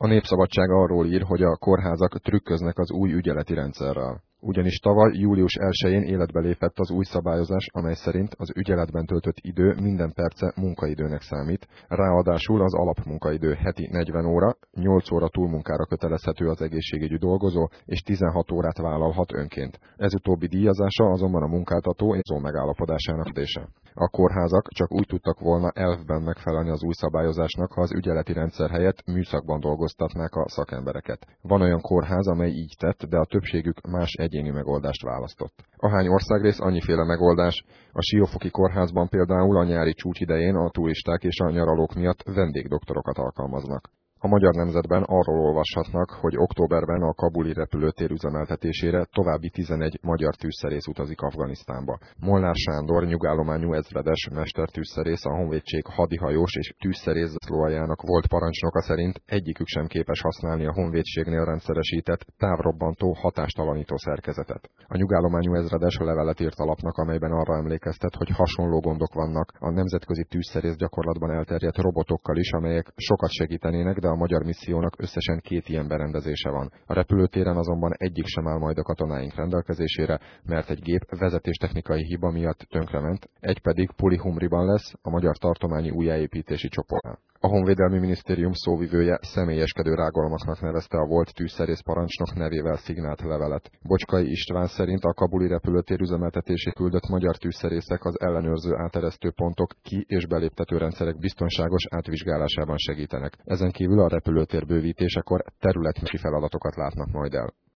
A Népszabadság arról ír, hogy a kórházak trükköznek az új ügyeleti rendszerrel. Ugyanis tavaly július 1-én életbe lépett az új szabályozás, amely szerint az ügyeletben töltött idő minden perce munkaidőnek számít, ráadásul az alapmunkaidő heti 40 óra, 8 óra túlmunkára kötelezhető az egészségügyi dolgozó, és 16 órát vállalhat önként. Ez utóbbi díjazása azonban a munkáltató és megállapodásának kérdése. A kórházak csak úgy tudtak volna elvben megfelelni az új szabályozásnak, ha az ügyeleti rendszer helyett műszakban dolgoztatnák a szakembereket. Van olyan kórház, amely így tett, de a többségük más egyéni megoldást választott. Ahány országrész, annyiféle megoldás. A Siófoki kórházban például a nyári csúcs idején a turisták és a nyaralók miatt vendégdoktorokat alkalmaznak. A Magyar Nemzetben arról olvashatnak, hogy októberben a kabuli repülőtér üzemeltetésére további 11 magyar tűzszerész utazik Afganisztánba. Molnár Sándor nyugállományú ezredes mestertűzszerész, a honvédség hadihajós és tűzszerész zászlóaljának volt parancsnoka szerint egyikük sem képes használni a honvédségnél rendszeresített távrobbantó hatástalanító szerkezetet. A nyugállományú ezredes levelet írt a lapnak, amelyben arra emlékeztet, hogy hasonló gondok vannak a nemzetközi tűzszerész gyakorlatban elterjedt robotokkal is, amelyek sokat segítenének, de a magyar missziónak összesen 2 ilyen berendezése van. A repülőtéren azonban egyik sem áll majd a katonáink rendelkezésére, mert egy gép vezetéstechnikai hiba miatt tönkrement, egy pedig Pulihumriban lesz, a Magyar Tartományi Újjáépítési Csoportnál. A Honvédelmi Minisztérium szóvivője személyeskedő rágalmaknak nevezte a volt tűzszerész parancsnok nevével szignált levelet. Bocskai István szerint a kabuli repülőtér üzemeltetését küldött magyar tűzszerészek az ellenőrző áteresztő pontok ki- és beléptető rendszerek biztonságos átvizsgálásában segítenek. Ezen kívül a repülőtér bővítésekor területmérő feladatokat látnak majd el.